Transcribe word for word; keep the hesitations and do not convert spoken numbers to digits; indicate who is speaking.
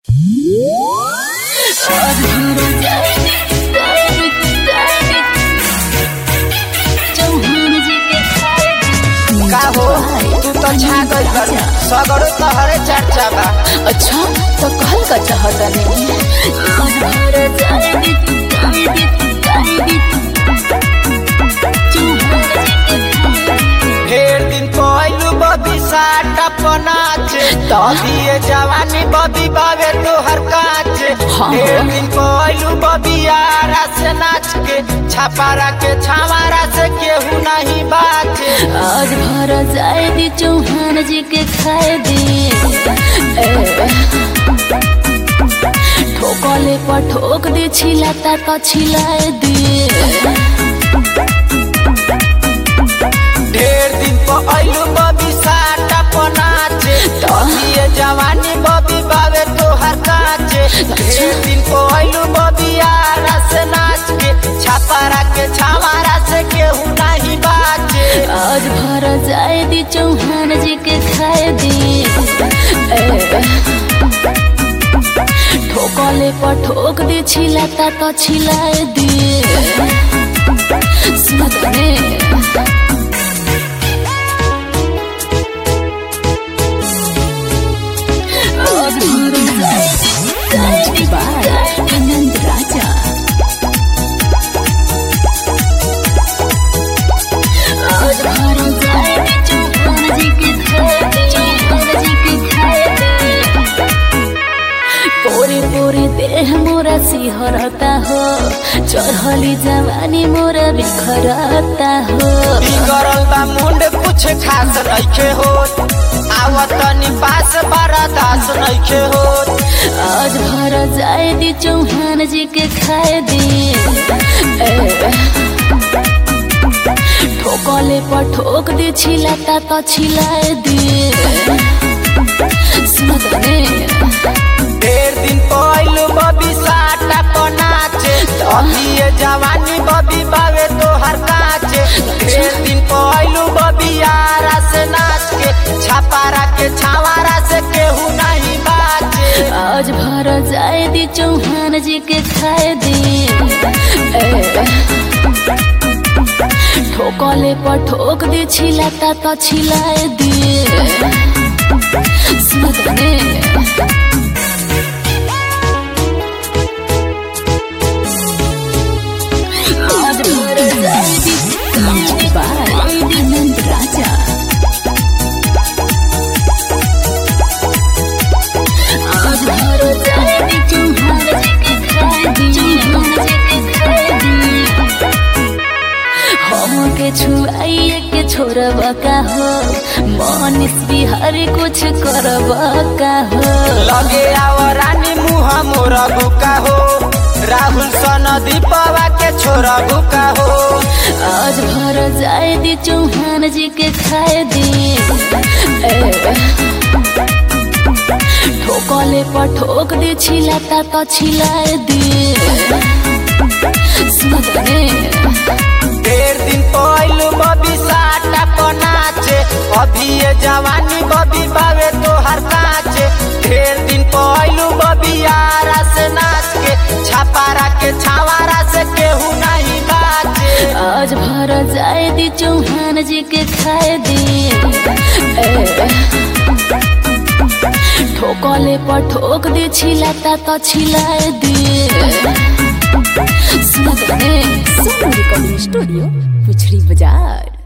Speaker 1: का हो तू तो छा गई कर सगरो तहरे चर्चा बा।
Speaker 2: अच्छा तो कहल का चाहता नहीं
Speaker 1: ढेर दिन पहलू बबी साट अपनाचे तभी जवानी बबी बावे तोहर काचे। ढेर दिन पहलू बबी आरा से नाच के छापारा के छावारा से केहू नहीं बाचे।
Speaker 2: आज भर जाए दी चौहान जी के खाए दी ठोकले पर ठोक दी छिलाता तो छिलाए दी।
Speaker 1: ढेर दिन पहलू बबी साट अपनाचे तभी जवानी बबी बावे तोहर काचे। ढेर दिन पहलू बबी आरा से नाच के छापारा के छावारा से केहू नहीं बाचे।
Speaker 2: आज भर जाए दी चौहान जी के खाए दी ठोकले पर ठोक दी छिलाता तो छिलाए दी। सुनने आनंद राजा आज भर जाए चौहान जी के खाए जी के खाए पोरे पोरे देह मोरा सिहरता हो चढ़ली जवानी मोरा बिखरता हो।
Speaker 1: बिगड़ल बा मुंड कुछ खास नइखे होत आवतनी पास बरदास नइखे होत।
Speaker 2: आज भर जाए दी चौहान जी के खाए दी ठोकले पर ठोक दी छिलाता तो छिलाए दी। सुनने
Speaker 1: ढेर दिन पहलू बबी साट अपनाचे तभी जवानी बबी बावे तोहर काचे। ढेर दिन पहलू बबी आरा से नाच के छापारा के छावारा से केहू नहीं बाचे।
Speaker 2: आज भर जाए दी चौहान जी के खाए दी ठोकले पर ठोक दी छिलाता तो छिलाए दी। सुनने आज भर जाए दी आनंद राजा आज भर जाए दी चौहान जी के खाए दी चौहान जी के खाए दी। हम के छुआइए के छोड़ब का हो मनीष बिहारी कुछ करब का हो।
Speaker 1: लगे आव रानी मुँह मोरा बुका हो राहुल सन दीपवा के छोरा बुका हो।
Speaker 2: आज भर जाए दी चौहान जी के खाए दी ठोकले पर ठोक दी छिलाता तो छिलाए दी। सुनने
Speaker 1: ढेर दिन पहलू बबी साट अपनाचे अभी जवानी बबी बावे तोहर काचे। ढेर दिन पहलू बबी आरा से नाच के छापारा के छावारा से केहू नहीं बाचे।
Speaker 2: आज भर जाए दी चौहान जी के खाए दी ठोकले पर ठोक दी छिलाता तो छिलाए दी। सुनने स्टूडियो पुछड़ी बाजार।